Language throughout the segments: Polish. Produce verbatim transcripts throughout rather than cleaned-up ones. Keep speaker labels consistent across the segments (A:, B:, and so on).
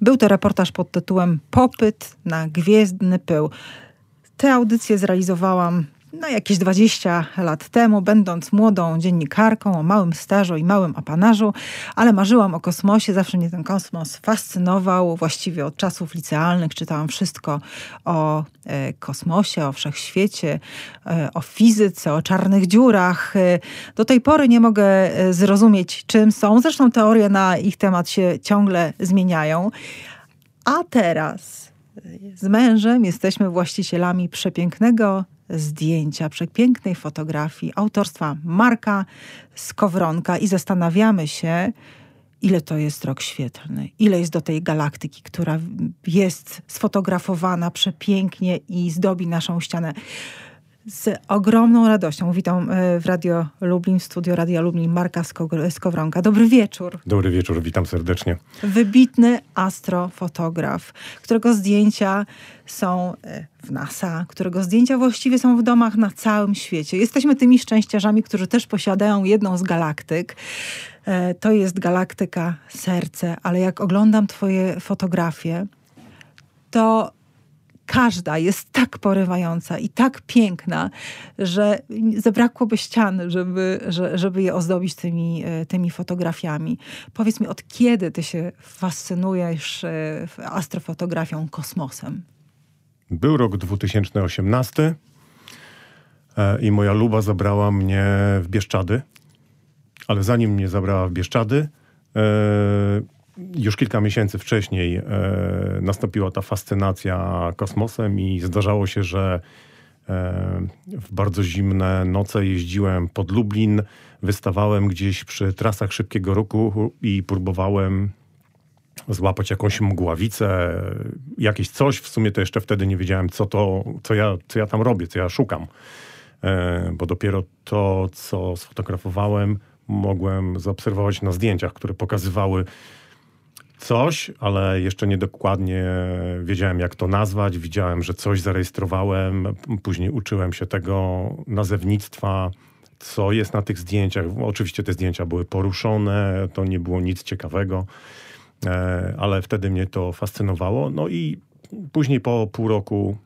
A: Był to reportaż pod tytułem Popyt na gwiezdny pył. Tę audycję zrealizowałam no, jakieś dwadzieścia lat temu, będąc młodą dziennikarką o małym stażu i małym apanażu, ale marzyłam o kosmosie, zawsze mnie ten kosmos fascynował. Właściwie od czasów licealnych czytałam wszystko o e, kosmosie, o wszechświecie, e, o fizyce, o czarnych dziurach. E, do tej pory nie mogę e, zrozumieć, czym są. Zresztą teorie na ich temat się ciągle zmieniają. A teraz z mężem jesteśmy właścicielami przepięknego zdjęcia, przepięknej fotografii autorstwa Marka Skowronka i zastanawiamy się, ile to jest rok świetlny, ile jest do tej galaktyki, która jest sfotografowana przepięknie i zdobi naszą ścianę. Z ogromną radością witam w Radio Lublin, w studio Radia Lublin Marka Skowronka. Dobry wieczór.
B: Dobry wieczór, witam serdecznie.
A: Wybitny astrofotograf, którego zdjęcia są w NASA, którego zdjęcia właściwie są w domach na całym świecie. Jesteśmy tymi szczęściarzami, którzy też posiadają jedną z galaktyk. To jest galaktyka Serce, ale jak oglądam twoje fotografie, to każda jest tak porywająca i tak piękna, że zabrakłoby ścian, żeby, żeby je ozdobić tymi, tymi fotografiami. Powiedz mi, od kiedy ty się fascynujesz astrofotografią, kosmosem?
B: Był rok dwa tysiące osiemnasty i moja luba zabrała mnie w Bieszczady, ale zanim mnie zabrała w Bieszczady, już kilka miesięcy wcześniej e, nastąpiła ta fascynacja kosmosem i zdarzało się, że e, w bardzo zimne noce jeździłem pod Lublin, wystawałem gdzieś przy trasach szybkiego ruchu i próbowałem złapać jakąś mgławicę, jakieś coś. W sumie to jeszcze wtedy nie wiedziałem, co to, co ja, co ja tam robię, co ja szukam. E, bo dopiero to, co sfotografowałem, mogłem zaobserwować na zdjęciach, które pokazywały coś, ale jeszcze nie dokładnie wiedziałem, jak to nazwać. Widziałem, że coś zarejestrowałem. Później uczyłem się tego nazewnictwa, co jest na tych zdjęciach. Oczywiście te zdjęcia były poruszone, to nie było nic ciekawego, ale wtedy mnie to fascynowało. No i później po pół roku,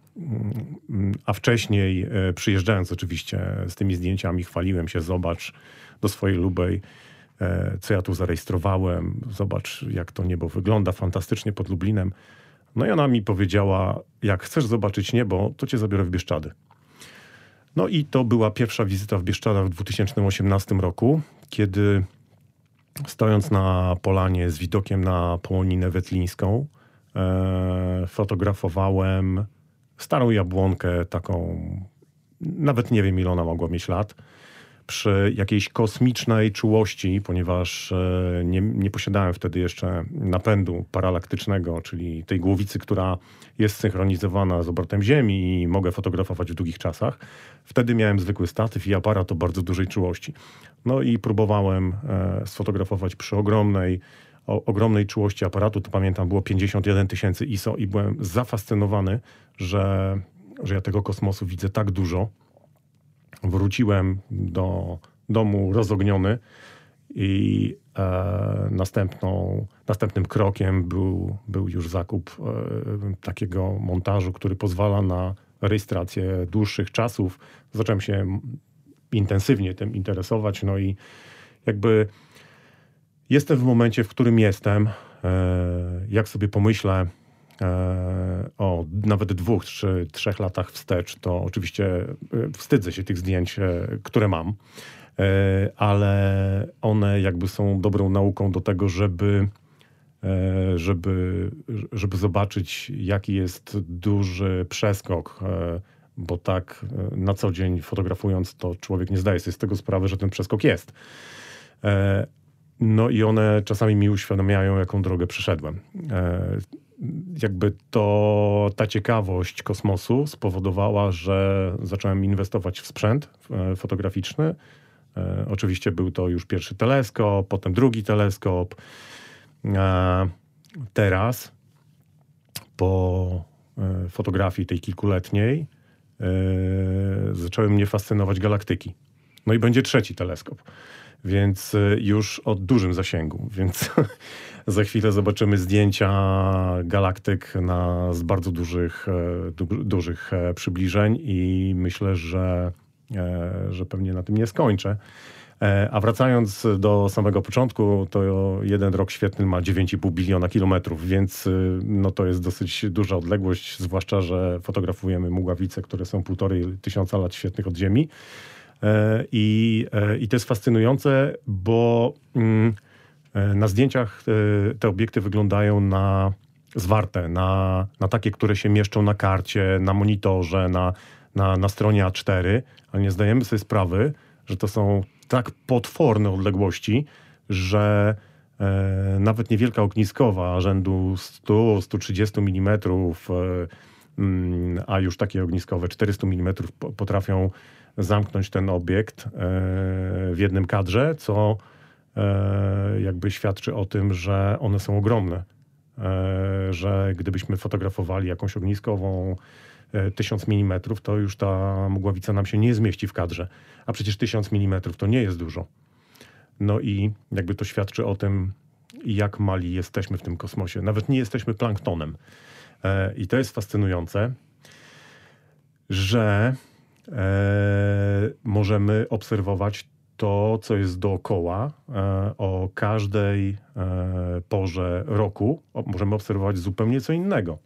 B: a wcześniej przyjeżdżając oczywiście z tymi zdjęciami, chwaliłem się, zobacz, do swojej lubej, co ja tu zarejestrowałem, zobacz, jak to niebo wygląda fantastycznie pod Lublinem. No i ona mi powiedziała, jak chcesz zobaczyć niebo, to cię zabiorę w Bieszczady. No i to była pierwsza wizyta w Bieszczadach w dwa tysiące osiemnastym roku, kiedy stojąc na polanie z widokiem na Połoninę Wetlińską, e, fotografowałem starą jabłonkę, taką, nawet nie wiem, ile ona mogła mieć lat, przy jakiejś kosmicznej czułości, ponieważ e, nie, nie posiadałem wtedy jeszcze napędu paralaktycznego, czyli tej głowicy, która jest synchronizowana z obrotem Ziemi i mogę fotografować w długich czasach. Wtedy miałem zwykły statyw i aparat o bardzo dużej czułości. No i próbowałem e, sfotografować przy ogromnej, o, ogromnej czułości aparatu. To pamiętam, było pięćdziesiąt jeden tysięcy I S O i byłem zafascynowany, że, że ja tego kosmosu widzę tak dużo. Wróciłem do domu rozogniony i e, następną, następnym krokiem był, był już zakup e, takiego montażu, który pozwala na rejestrację dłuższych czasów. Zacząłem się intensywnie tym interesować, no i jakby jestem w momencie, w którym jestem. E, jak sobie pomyślę o nawet dwóch, trzy, trzech latach wstecz, to oczywiście wstydzę się tych zdjęć, które mam, ale one jakby są dobrą nauką do tego, żeby, żeby, żeby zobaczyć, jaki jest duży przeskok, bo tak na co dzień fotografując, to człowiek nie zdaje sobie z tego sprawy, że ten przeskok jest. No i one czasami mi uświadamiają, jaką drogę przeszedłem. Jakby to, ta ciekawość kosmosu spowodowała, że zacząłem inwestować w sprzęt fotograficzny. E, oczywiście był to już pierwszy teleskop, potem drugi teleskop. E, teraz, po e, fotografii tej kilkuletniej, e, zaczęły mnie fascynować galaktyki. No i będzie trzeci teleskop. więc już o dużym zasięgu. Więc za chwilę zobaczymy zdjęcia galaktyk na, z bardzo dużych, du, dużych przybliżeń i myślę, że, że pewnie na tym nie skończę. A wracając do samego początku, to jeden rok świetlny ma dziewięć i pół biliona kilometrów, więc no to jest dosyć duża odległość, zwłaszcza, że fotografujemy mgławice, które są półtorej tysiąca lat świetlnych od Ziemi. I, i to jest fascynujące, bo na zdjęciach te obiekty wyglądają na zwarte, na, na takie, które się mieszczą na karcie, na monitorze, na, na, na stronie A cztery, ale nie zdajemy sobie sprawy, że to są tak potworne odległości, że e, nawet niewielka ogniskowa rzędu sto do stu trzydziestu milimetrów, e, mm, a już takie ogniskowe czterysta milimetrów potrafią zamknąć ten obiekt e, w jednym kadrze, co e, jakby świadczy o tym, że one są ogromne. E, że gdybyśmy fotografowali jakąś ogniskową tysiąc milimetrów, to już ta mgławica nam się nie zmieści w kadrze. A przecież tysiąc milimetrów to nie jest dużo. No i jakby to świadczy o tym, jak mali jesteśmy w tym kosmosie. Nawet nie jesteśmy planktonem. E, I to jest fascynujące, że e, możemy obserwować to, co jest dookoła e, o każdej e, porze roku. O, możemy obserwować zupełnie co innego.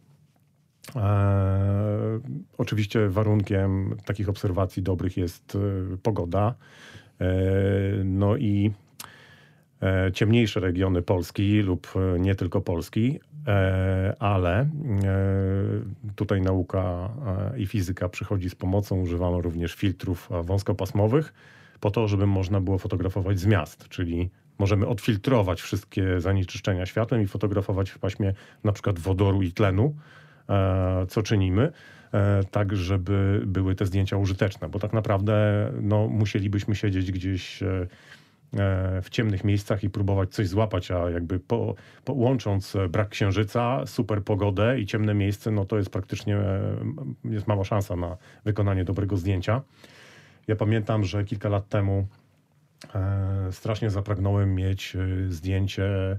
B: E, oczywiście warunkiem takich obserwacji dobrych jest e, pogoda. E, no i e, ciemniejsze regiony Polski lub e, nie tylko Polski, e, ale e, tutaj nauka e, i fizyka przychodzi z pomocą. Używamy również filtrów wąskopasmowych po to, żeby można było fotografować z miast, czyli możemy odfiltrować wszystkie zanieczyszczenia światłem i fotografować w paśmie na przykład wodoru i tlenu, co czynimy, tak żeby były te zdjęcia użyteczne, bo tak naprawdę no, musielibyśmy siedzieć gdzieś w ciemnych miejscach i próbować coś złapać, a jakby po, po, łącząc brak księżyca, super pogodę i ciemne miejsce, no to jest praktycznie, jest mała szansa na wykonanie dobrego zdjęcia. Ja pamiętam, że kilka lat temu e, strasznie zapragnąłem mieć zdjęcie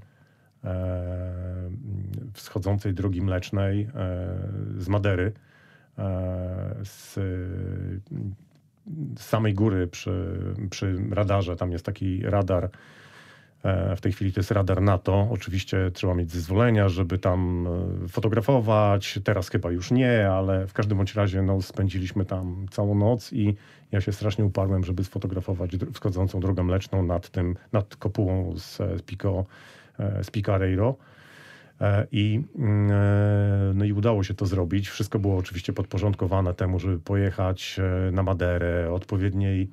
B: wschodzącej drogi mlecznej z Madery, z, z samej góry przy, przy radarze. Tam jest taki radar, w tej chwili to jest radar NATO. Oczywiście trzeba mieć zezwolenia, żeby tam fotografować. Teraz chyba już nie, ale w każdym bądź razie no, spędziliśmy tam całą noc i ja się strasznie uparłem, żeby sfotografować wschodzącą drogę mleczną nad tym, nad kopułą z, z Pico z Picareiro. I, no i udało się to zrobić. Wszystko było oczywiście podporządkowane temu, żeby pojechać na Maderę o odpowiedniej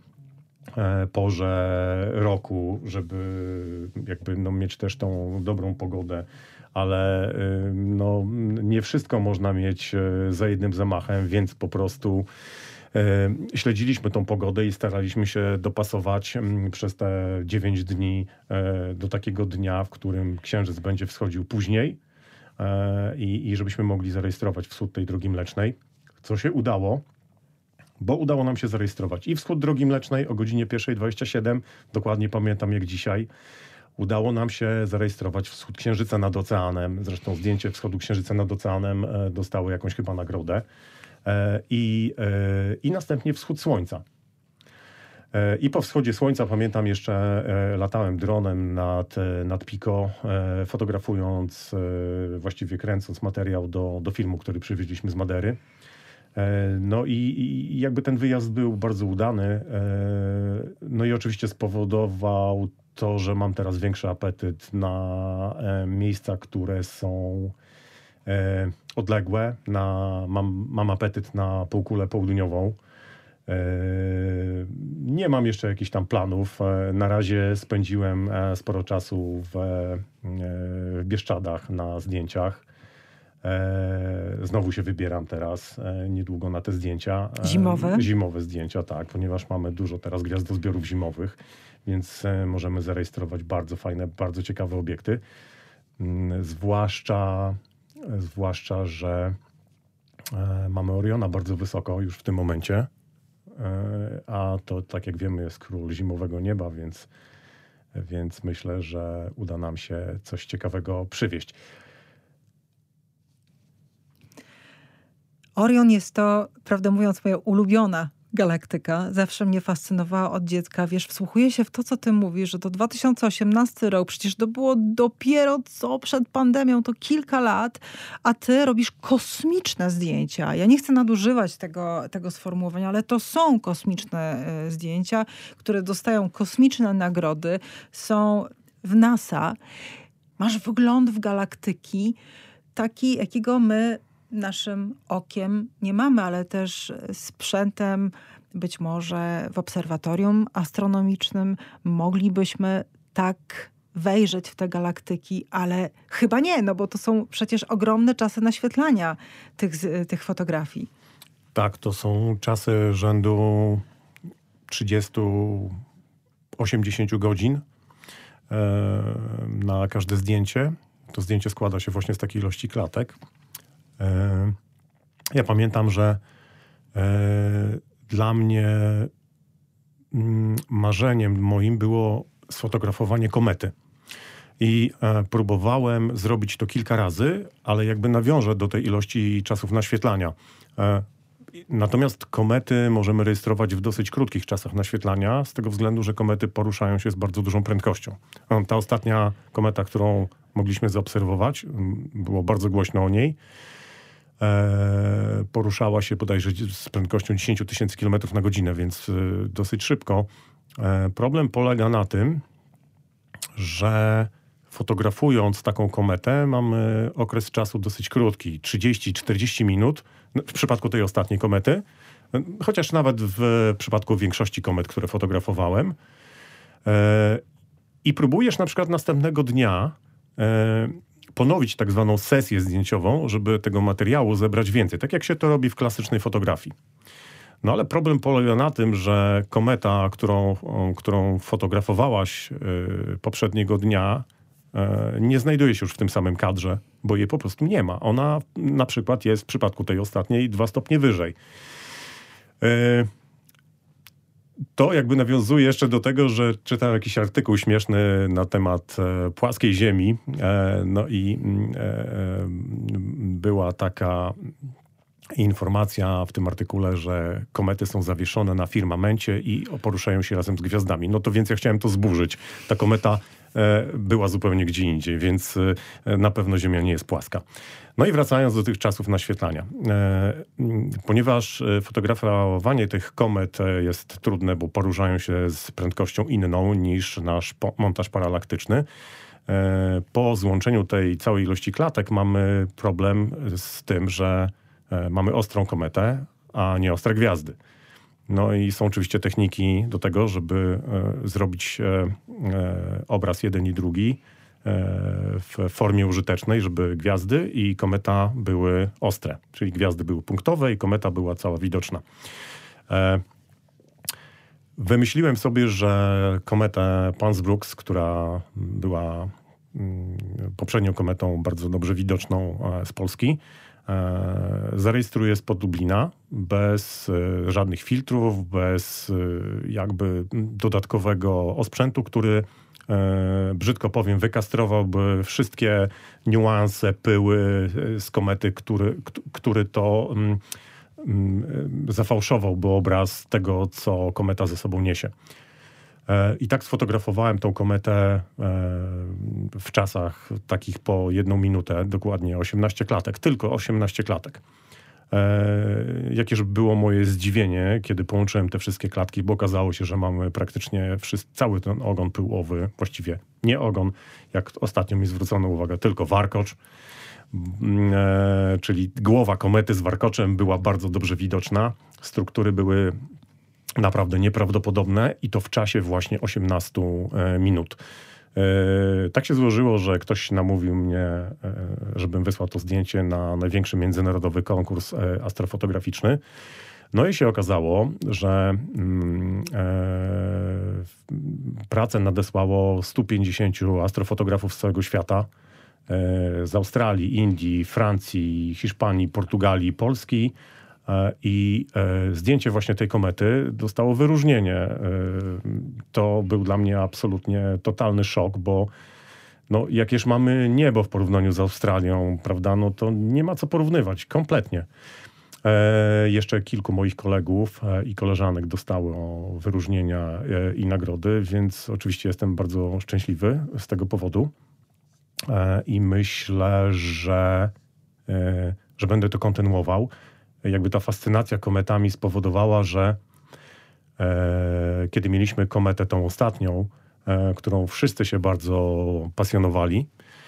B: porze roku, żeby jakby no, mieć też tą dobrą pogodę, ale no, nie wszystko można mieć za jednym zamachem, więc po prostu śledziliśmy tą pogodę i staraliśmy się dopasować przez te dziewięć dni do takiego dnia, w którym księżyc będzie wschodził później i, i żebyśmy mogli zarejestrować wschód tej drogi mlecznej, co się udało, bo udało nam się zarejestrować i wschód drogi mlecznej o godzinie pierwsza dwadzieścia siedem, dokładnie pamiętam jak dzisiaj. Udało nam się zarejestrować wschód księżyca nad oceanem, zresztą zdjęcie wschodu księżyca nad oceanem dostało jakąś chyba nagrodę. I, i następnie wschód słońca. I po wschodzie słońca pamiętam jeszcze latałem dronem nad, nad Pico, fotografując, właściwie kręcąc materiał do, do filmu, który przywieźliśmy z Madery. No i, i jakby ten wyjazd był bardzo udany. No i oczywiście spowodował to, że mam teraz większy apetyt na miejsca, które są odległe. Na, mam, mam apetyt na półkulę południową. Nie mam jeszcze jakichś tam planów. Na razie spędziłem sporo czasu w, w Bieszczadach na zdjęciach. Znowu się wybieram teraz niedługo na te zdjęcia.
A: Zimowe?
B: Zimowe zdjęcia, tak, ponieważ mamy dużo teraz gwiazdozbiorów zimowych, więc możemy zarejestrować bardzo fajne, bardzo ciekawe obiekty. Zwłaszcza, zwłaszcza że mamy Oriona bardzo wysoko już w tym momencie, a to, tak jak wiemy, jest król zimowego nieba, więc więc myślę, że uda nam się coś ciekawego przywieźć.
A: Orion jest to, prawdę mówiąc, moja ulubiona galaktyka. Zawsze mnie fascynowała od dziecka. Wiesz, wsłuchuję się w to, co ty mówisz, że to dwa tysiące osiemnasty rok, przecież to było dopiero co przed pandemią, to kilka lat, a ty robisz kosmiczne zdjęcia. Ja nie chcę nadużywać tego, tego sformułowania, ale to są kosmiczne y, zdjęcia, które dostają kosmiczne nagrody, są w NASA. Masz wgląd w galaktyki, taki, jakiego my naszym okiem nie mamy, ale też sprzętem, być może w obserwatorium astronomicznym moglibyśmy tak wejrzeć w te galaktyki, ale chyba nie, no bo to są przecież ogromne czasy naświetlania tych, tych fotografii.
B: Tak, to są czasy rzędu trzydzieści do osiemdziesięciu godzin e, na każde zdjęcie. To zdjęcie składa się właśnie z takiej ilości klatek. Ja pamiętam, że dla mnie marzeniem moim było sfotografowanie komety. I próbowałem zrobić to kilka razy, ale jakby nawiążę do tej ilości czasów naświetlania. Natomiast komety możemy rejestrować w dosyć krótkich czasach naświetlania, z tego względu, że komety poruszają się z bardzo dużą prędkością. Ta ostatnia kometa, którą mogliśmy zaobserwować, było bardzo głośno o niej, e, poruszała się bodajże z prędkością dziesięć tysięcy kilometrów na godzinę, więc e, dosyć szybko. E, problem polega na tym, że fotografując taką kometę mamy okres czasu dosyć krótki, trzydzieści do czterdziestu minut w przypadku tej ostatniej komety, chociaż nawet w przypadku większości komet, które fotografowałem. E, I próbujesz na przykład następnego dnia e, ponowić tak zwaną sesję zdjęciową, żeby tego materiału zebrać więcej, tak jak się to robi w klasycznej fotografii. No ale problem polega na tym, że kometa, którą, którą fotografowałaś y, poprzedniego dnia, y, nie znajduje się już w tym samym kadrze, bo jej po prostu nie ma. Ona na przykład jest w przypadku tej ostatniej dwa stopnie wyżej. Y, to jakby nawiązuje jeszcze do tego, że czytałem jakiś artykuł śmieszny na temat e, płaskiej Ziemi. E, no i e, była taka informacja w tym artykule, że komety są zawieszone na firmamencie i poruszają się razem z gwiazdami. No to więc ja chciałem to zburzyć. Ta kometa e, była zupełnie gdzie indziej, więc e, na pewno Ziemia nie jest płaska. No i wracając do tych czasów naświetlania. E, ponieważ fotografowanie tych komet jest trudne, bo poruszają się z prędkością inną niż nasz po- montaż paralaktyczny, e, po złączeniu tej całej ilości klatek mamy problem z tym, że mamy ostrą kometę, a nie ostre gwiazdy. No i są oczywiście techniki do tego, żeby e, zrobić e, e, obraz jeden i drugi e, w formie użytecznej, żeby gwiazdy i kometa były ostre. Czyli gwiazdy były punktowe i kometa była cała widoczna. E, wymyśliłem sobie, że kometę Pans-Brooks, która była mm, poprzednią kometą bardzo dobrze widoczną e, z Polski, zarejestruję spod Lublina, bez y, żadnych filtrów, bez y, jakby dodatkowego osprzętu, który, y, brzydko powiem, wykastrowałby wszystkie niuanse, pyły z komety, który, k- który to y, y, zafałszowałby obraz tego, co kometa ze sobą niesie. I tak sfotografowałem tą kometę w czasach takich po jedną minutę, dokładnie osiemnaście klatek, tylko osiemnaście klatek. Jakież było moje zdziwienie, kiedy połączyłem te wszystkie klatki, bo okazało się, że mamy praktycznie wszyscy, cały ten ogon pyłowy, właściwie nie ogon, jak ostatnio mi zwrócono uwagę, tylko warkocz, czyli głowa komety z warkoczem była bardzo dobrze widoczna. Struktury były naprawdę nieprawdopodobne i to w czasie właśnie osiemnastu minut. Yy, tak się złożyło, że ktoś namówił mnie, yy, żebym wysłał to zdjęcie na największy międzynarodowy konkurs yy, astrofotograficzny. No i się okazało, że yy, pracę nadesłało stu pięćdziesięciu astrofotografów z całego świata. Yy, z Australii, Indii, Francji, Hiszpanii, Portugalii, Polski. I zdjęcie właśnie tej komety dostało wyróżnienie. To był dla mnie absolutnie totalny szok, bo no, jakież mamy niebo w porównaniu z Australią, prawda, no to nie ma co porównywać, kompletnie. E, jeszcze kilku moich kolegów e, i koleżanek dostało wyróżnienia e, i nagrody, więc oczywiście jestem bardzo szczęśliwy z tego powodu. E, I myślę, że, e, że będę to kontynuował. Jakby ta fascynacja kometami spowodowała, że e, kiedy mieliśmy kometę tą ostatnią, e, którą wszyscy się bardzo pasjonowali,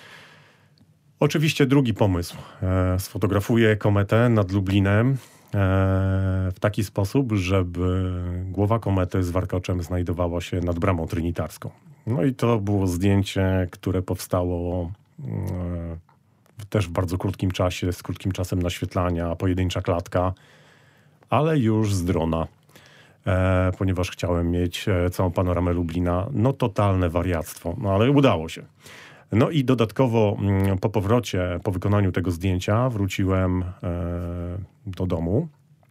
B: oczywiście drugi pomysł. E, sfotografuję kometę nad Lublinem e, w taki sposób, żeby głowa komety z warkoczem znajdowała się nad Bramą Trynitarską. No i to było zdjęcie, które powstało e, też w bardzo krótkim czasie, z krótkim czasem naświetlania, pojedyncza klatka, ale już z drona, e, ponieważ chciałem mieć e, całą panoramę Lublina. No totalne wariactwo, no ale udało się. No i dodatkowo po powrocie, po wykonaniu tego zdjęcia wróciłem e, do domu.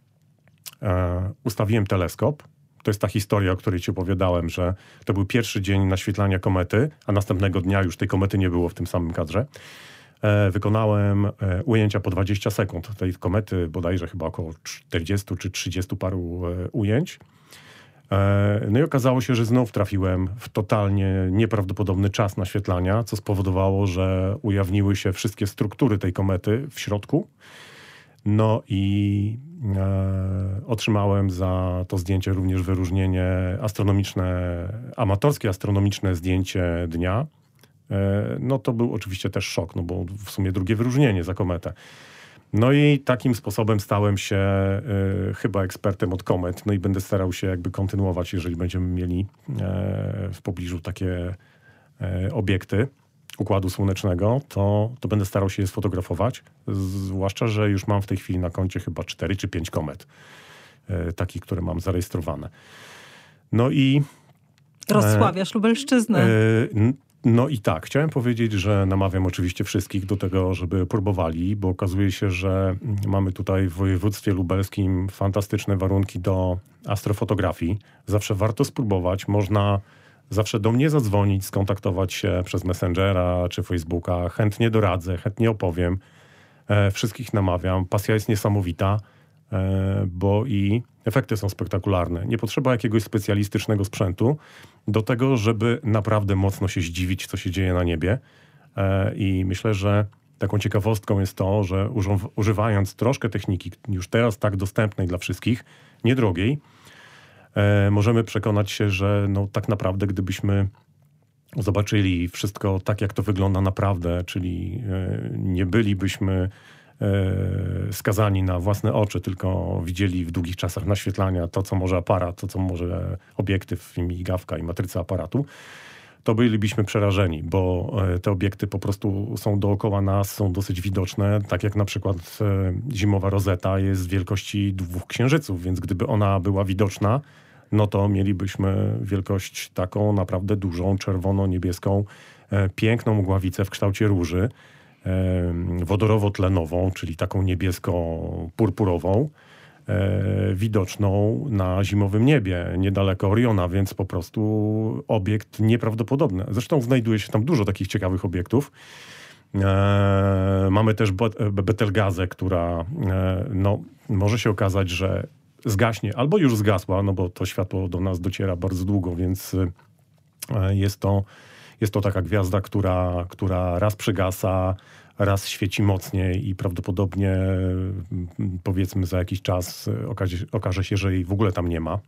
B: E, ustawiłem teleskop. To jest ta historia, o której ci opowiadałem, że to był pierwszy dzień naświetlania komety, a następnego dnia już tej komety nie było w tym samym kadrze. E, wykonałem e, ujęcia po dwadzieścia sekund tej komety, bodajże chyba około czterdziestu czy trzydziestu paru e, ujęć. No i okazało się, że znów trafiłem w totalnie nieprawdopodobny czas naświetlania, co spowodowało, że ujawniły się wszystkie struktury tej komety w środku. No i e, otrzymałem za to zdjęcie również wyróżnienie astronomiczne, amatorskie astronomiczne zdjęcie dnia. E, no to był oczywiście też szok, no bo w sumie drugie wyróżnienie za kometę. No i takim sposobem stałem się y, chyba ekspertem od komet. No i będę starał się jakby kontynuować, jeżeli będziemy mieli y, w pobliżu takie y, obiekty Układu Słonecznego, to, to będę starał się je sfotografować. Zwłaszcza, że już mam w tej chwili na koncie chyba cztery czy pięć komet. Y, takich, które mam zarejestrowane. No i...
A: Rozsławiasz Lubelszczyznę.
B: Y, No i tak, chciałem powiedzieć, że namawiam oczywiście wszystkich do tego, żeby próbowali, bo okazuje się, że mamy tutaj w województwie lubelskim fantastyczne warunki do astrofotografii. Zawsze warto spróbować. Można zawsze do mnie zadzwonić, skontaktować się przez Messengera czy Facebooka. Chętnie doradzę, chętnie opowiem. E, wszystkich namawiam. Pasja jest niesamowita, e, bo i efekty są spektakularne. Nie potrzeba jakiegoś specjalistycznego sprzętu do tego, żeby naprawdę mocno się zdziwić, co się dzieje na niebie. E, I myślę, że taką ciekawostką jest to, że użą- używając troszkę techniki, już teraz tak dostępnej dla wszystkich, niedrogiej, e, możemy przekonać się, że no, tak naprawdę gdybyśmy zobaczyli wszystko tak, jak to wygląda naprawdę, czyli e, nie bylibyśmy skazani na własne oczy, tylko widzieli w długich czasach naświetlania to, co może aparat, to, co może obiektyw, migawka i matryca aparatu, to bylibyśmy przerażeni, bo te obiekty po prostu są dookoła nas, są dosyć widoczne, tak jak na przykład zimowa Rosetta jest wielkości dwóch księżyców, więc gdyby ona była widoczna, no to mielibyśmy wielkość taką naprawdę dużą, czerwono-niebieską, piękną mgławicę w kształcie róży, wodorowo-tlenową, czyli taką niebiesko-purpurową, e, widoczną na zimowym niebie, niedaleko Oriona, więc po prostu obiekt nieprawdopodobny. Zresztą znajduje się tam dużo takich ciekawych obiektów. E, mamy też Betelgazę, która e, no, może się okazać, że zgaśnie, albo już zgasła, no bo to światło do nas dociera bardzo długo, więc e, jest to Jest to taka gwiazda, która, która raz przygasa, raz świeci mocniej i prawdopodobnie powiedzmy za jakiś czas okaże, okaże się, że jej w ogóle tam nie ma.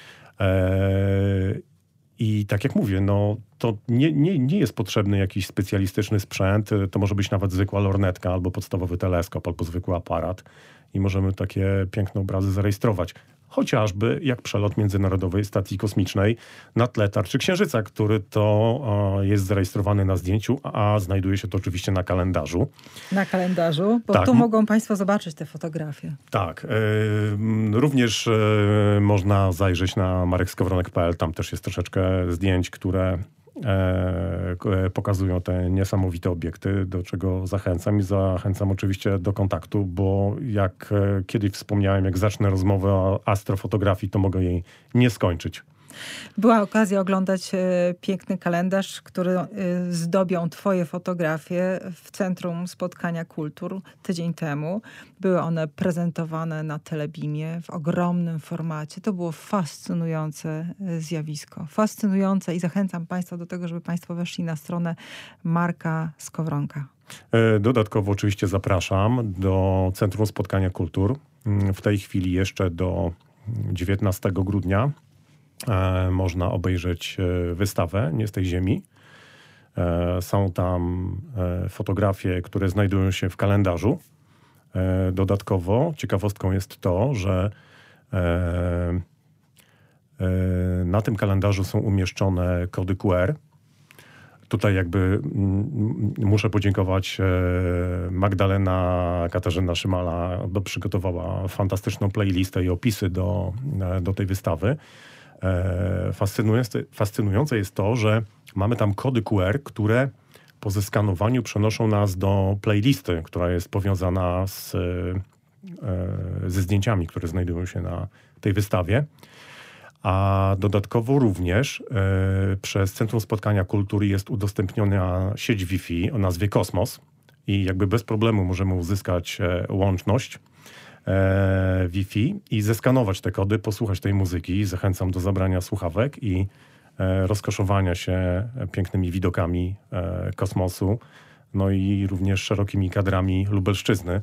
B: Eee, I tak jak mówię, no, to nie, nie, nie jest potrzebny jakiś specjalistyczny sprzęt. To może być nawet zwykła lornetka, albo podstawowy teleskop, albo zwykły aparat. I możemy takie piękne obrazy zarejestrować. Chociażby jak przelot Międzynarodowej Stacji Kosmicznej na tle tarczy Księżyca, który to o, jest zarejestrowany na zdjęciu, a znajduje się to oczywiście na kalendarzu.
A: Na kalendarzu, bo
B: tak.
A: tu mogą Państwo zobaczyć te fotografie.
B: Tak. Y, również y, można zajrzeć na marek skowronek kropka p l. Tam też jest troszeczkę zdjęć, które e, pokazują te niesamowite obiekty, do czego zachęcam i zachęcam oczywiście do kontaktu, bo jak e, kiedyś wspomniałem, jak zacznę rozmowę o astrofotografii, to mogę jej nie skończyć.
A: Była okazja oglądać e, piękny kalendarz, który e, zdobią twoje fotografie w Centrum Spotkania Kultur tydzień temu. Były one prezentowane na Telebimie w ogromnym formacie. To było fascynujące e, zjawisko. Fascynujące i zachęcam państwa do tego, żeby państwo weszli na stronę Marka Skowronka.
B: E, dodatkowo oczywiście zapraszam do Centrum Spotkania Kultur. W tej chwili jeszcze do dziewiętnastego grudnia E, można obejrzeć e, wystawę Nie z tej ziemi. E, są tam e, fotografie, które znajdują się w kalendarzu. E, dodatkowo ciekawostką jest to, że e, e, na tym kalendarzu są umieszczone kody Q R. Tutaj jakby m, muszę podziękować e, Magdalena Katarzyna Szymala, bo przygotowała fantastyczną playlistę i opisy do, do tej wystawy. Fascynujące, fascynujące jest to, że mamy tam kody Q R, które po zeskanowaniu przenoszą nas do playlisty, która jest powiązana z, ze zdjęciami, które znajdują się na tej wystawie. A dodatkowo również przez Centrum Spotkania Kultury jest udostępniona sieć Wi-Fi o nazwie Kosmos i jakby bez problemu możemy uzyskać łączność Wi-Fi i zeskanować te kody, posłuchać tej muzyki. Zachęcam do zabrania słuchawek i rozkoszowania się pięknymi widokami kosmosu, no i również szerokimi kadrami Lubelszczyzny.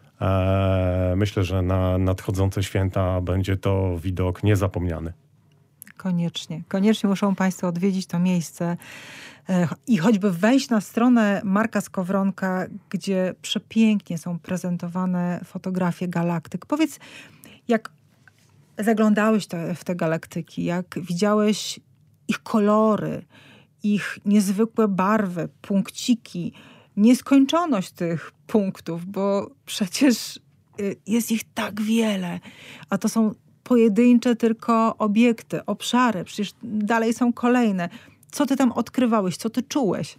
B: Myślę, że na nadchodzące święta będzie to widok niezapomniany.
A: Koniecznie. Koniecznie muszą państwo odwiedzić to miejsce i choćby wejść na stronę Marka Skowronka, gdzie przepięknie są prezentowane fotografie galaktyk. Powiedz, jak zaglądałeś te, w te galaktyki, jak widziałeś ich kolory, ich niezwykłe barwy, punkciki, nieskończoność tych punktów, bo przecież jest ich tak wiele, a to są pojedyncze tylko obiekty, obszary, przecież dalej są kolejne. Co ty tam odkrywałeś? Co ty czułeś?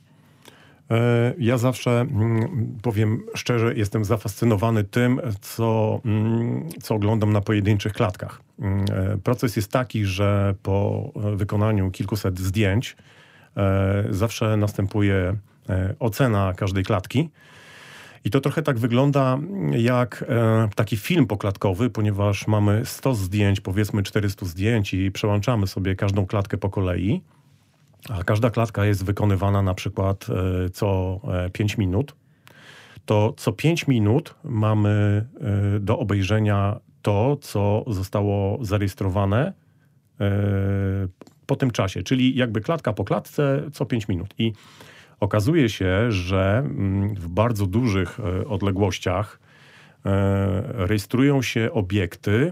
B: Ja zawsze, powiem szczerze, jestem zafascynowany tym, co, co oglądam na pojedynczych klatkach. Proces jest taki, że po wykonaniu kilkuset zdjęć zawsze następuje ocena każdej klatki. I to trochę tak wygląda jak e, taki film poklatkowy, ponieważ mamy sto zdjęć, powiedzmy czterysta zdjęć i przełączamy sobie każdą klatkę po kolei. A każda klatka jest wykonywana na przykład e, co e, pięć minut. To co pięć minut mamy e, do obejrzenia to, co zostało zarejestrowane e, po tym czasie. Czyli jakby klatka po klatce co pięć minut. I okazuje się, że w bardzo dużych odległościach rejestrują się obiekty,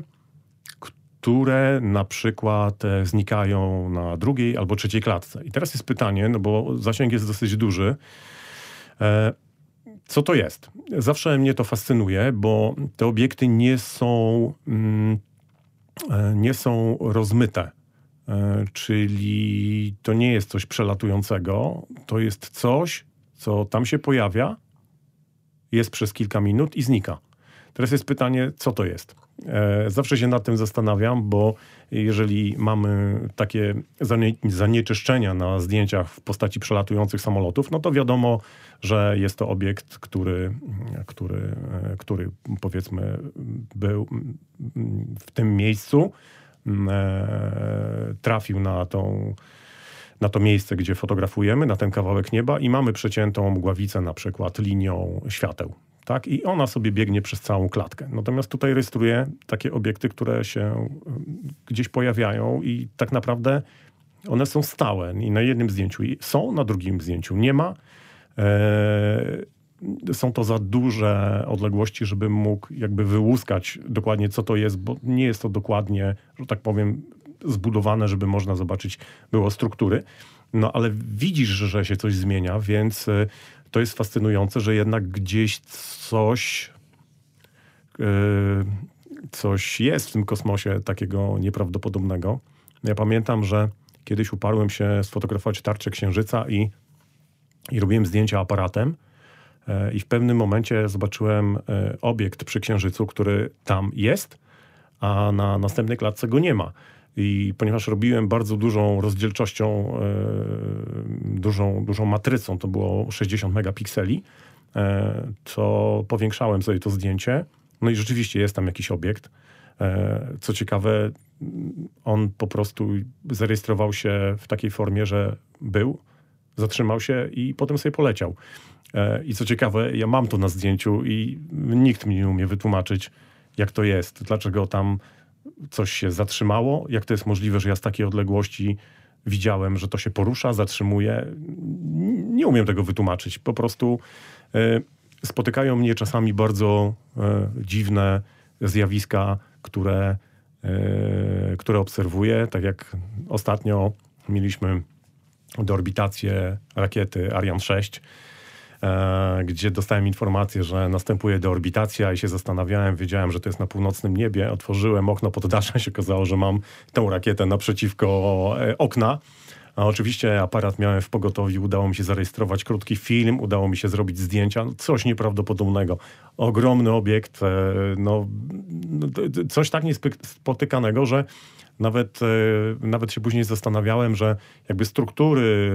B: które na przykład znikają na drugiej albo trzeciej klatce. I teraz jest pytanie, no bo zasięg jest dosyć duży. Co to jest? Zawsze mnie to fascynuje, bo te obiekty nie są, nie są rozmyte. Czyli to nie jest coś przelatującego, to jest coś, co tam się pojawia, jest przez kilka minut i znika. Teraz jest pytanie, co to jest? Zawsze się nad tym zastanawiam, bo jeżeli mamy takie zanieczyszczenia na zdjęciach w postaci przelatujących samolotów, no to wiadomo, że jest to obiekt, który, który, który powiedzmy był w tym miejscu, trafił na, tą, na to miejsce, gdzie fotografujemy, na ten kawałek nieba i mamy przeciętą mgławicę na przykład linią świateł. Tak? I ona sobie biegnie przez całą klatkę. Natomiast tutaj rejestruję takie obiekty, które się gdzieś pojawiają i tak naprawdę one są stałe. I na jednym zdjęciu są, na drugim zdjęciu nie ma. Eee, są to za duże odległości, żeby mógł jakby wyłuskać dokładnie, co to jest, bo nie jest to dokładnie, że tak powiem, zbudowane, żeby można zobaczyć było struktury. No ale widzisz, że się coś zmienia, więc to jest fascynujące, że jednak gdzieś coś, yy, coś jest w tym kosmosie takiego nieprawdopodobnego. Ja pamiętam, że kiedyś uparłem się sfotografować tarczę Księżyca i, i robiłem zdjęcia aparatem. I w pewnym momencie zobaczyłem obiekt przy Księżycu, który tam jest, a na następnej klatce go nie ma. I ponieważ robiłem bardzo dużą rozdzielczością, dużą, dużą matrycą, to było sześćdziesiąt megapikseli, to powiększałem sobie to zdjęcie. No i rzeczywiście jest tam jakiś obiekt. Co ciekawe, on po prostu zarejestrował się w takiej formie, że był, zatrzymał się i potem sobie poleciał. I co ciekawe, ja mam to na zdjęciu i nikt mi nie umie wytłumaczyć, jak to jest, dlaczego tam coś się zatrzymało, jak to jest możliwe, że ja z takiej odległości widziałem, że to się porusza, zatrzymuje. Nie umiem tego wytłumaczyć. Po prostu spotykają mnie czasami bardzo dziwne zjawiska, które, które obserwuję. Tak jak ostatnio mieliśmy deorbitację rakiety Ariane sześć, gdzie dostałem informację, że następuje deorbitacja i się zastanawiałem, wiedziałem, że to jest na północnym niebie. Otworzyłem okno poddasza i się okazało, że mam tę rakietę naprzeciwko okna. A oczywiście aparat miałem w pogotowiu, udało mi się zarejestrować krótki film, udało mi się zrobić zdjęcia, no coś nieprawdopodobnego. Ogromny obiekt, no, coś tak niespotykanego, że Nawet, nawet się później zastanawiałem, że jakby struktury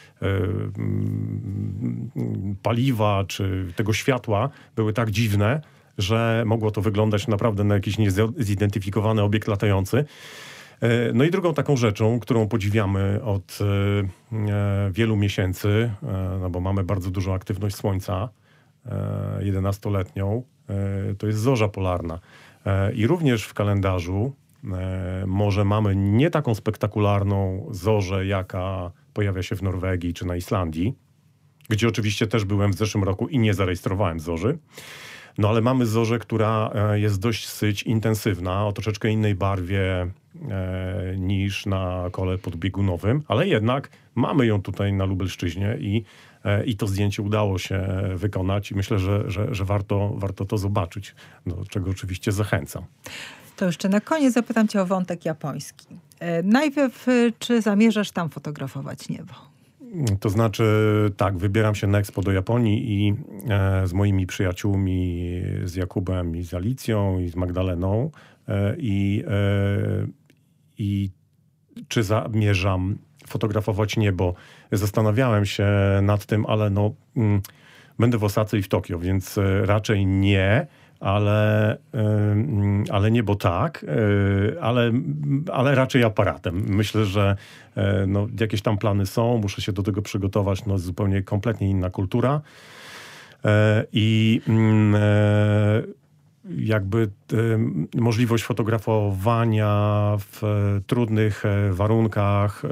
B: paliwa czy tego światła były tak dziwne, że mogło to wyglądać naprawdę na jakiś niezidentyfikowany obiekt latający. No i drugą taką rzeczą, którą podziwiamy od wielu miesięcy, no bo mamy bardzo dużą aktywność Słońca, jedenastoletnią, to jest zorza polarna. I również w kalendarzu może mamy nie taką spektakularną zorzę, jaka pojawia się w Norwegii czy na Islandii, gdzie oczywiście też byłem w zeszłym roku i nie zarejestrowałem zorzy. No ale mamy zorzę, która jest dość intensywna, o troszeczkę innej barwie e, niż na kole podbiegunowym, ale jednak mamy ją tutaj na Lubelszczyźnie i, e, i to zdjęcie udało się wykonać i myślę, że, że, że warto, warto to zobaczyć, do czego oczywiście zachęcam.
A: To jeszcze na koniec zapytam cię o wątek japoński. E, najpierw, czy zamierzasz tam fotografować niebo?
B: To znaczy, tak, wybieram się na Expo do Japonii i e, z moimi przyjaciółmi, z Jakubem i z Alicją i z Magdaleną e, i, e, i czy zamierzam fotografować niebo. Zastanawiałem się nad tym, ale no, m, będę w Osace i w Tokio, więc raczej nie. Ale, ale niebo tak, ale, ale raczej aparatem. Myślę, że no, jakieś tam plany są, muszę się do tego przygotować, no zupełnie kompletnie inna kultura. I jakby możliwość fotografowania w trudnych warunkach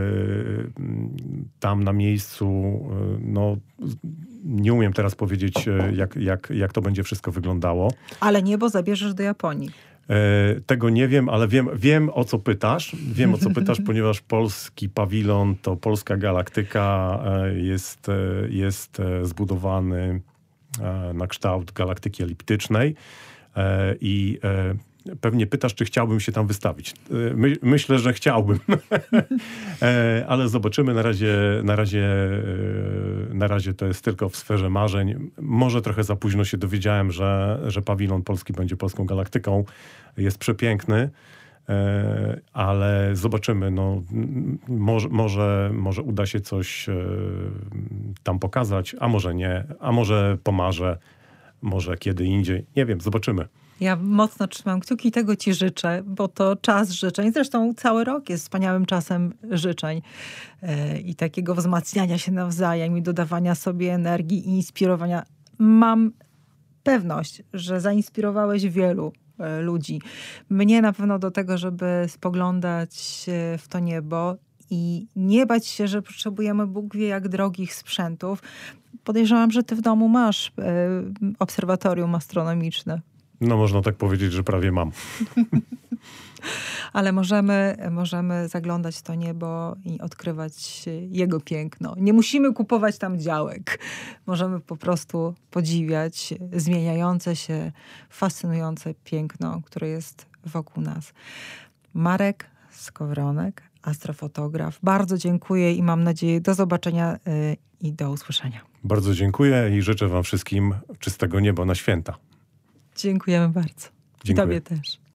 B: tam na miejscu, no nie umiem teraz powiedzieć, jak, jak, jak to będzie wszystko wyglądało.
A: Ale niebo zabierzesz do Japonii.
B: Tego nie wiem, ale wiem, wiem o co pytasz. Wiem o co pytasz, ponieważ polski pawilon to polska galaktyka jest, jest zbudowany na kształt galaktyki eliptycznej i pewnie pytasz, czy chciałbym się tam wystawić. My, myślę, że chciałbym, ale zobaczymy. Na razie, na, razie, na razie to jest tylko w sferze marzeń. Może trochę za późno się dowiedziałem, że, że pawilon polski będzie polską galaktyką. Jest przepiękny, ale zobaczymy. No, może, może, może uda się coś tam pokazać, a może nie, a może pomarzę, może kiedy indziej. Nie wiem, zobaczymy.
A: Ja mocno trzymam kciuki i tego ci życzę, bo to czas życzeń. Zresztą cały rok jest wspaniałym czasem życzeń yy, i takiego wzmacniania się nawzajem i dodawania sobie energii i inspirowania. Mam pewność, że zainspirowałeś wielu yy, ludzi. Mnie na pewno do tego, żeby spoglądać yy, w to niebo i nie bać się, że potrzebujemy Bóg wie jak drogich sprzętów. Podejrzewam, że ty w domu masz yy, obserwatorium astronomiczne.
B: No można tak powiedzieć, że prawie mam.
A: Ale możemy, możemy zaglądać w to niebo i odkrywać jego piękno. Nie musimy kupować tam działek. Możemy po prostu podziwiać zmieniające się, fascynujące piękno, które jest wokół nas. Marek Skowronek, astrofotograf. Bardzo dziękuję i mam nadzieję do zobaczenia i do usłyszenia.
B: Bardzo dziękuję i życzę wam wszystkim czystego nieba na święta.
A: Dziękujemy bardzo. I
B: Dziękuję.
A: tobie też.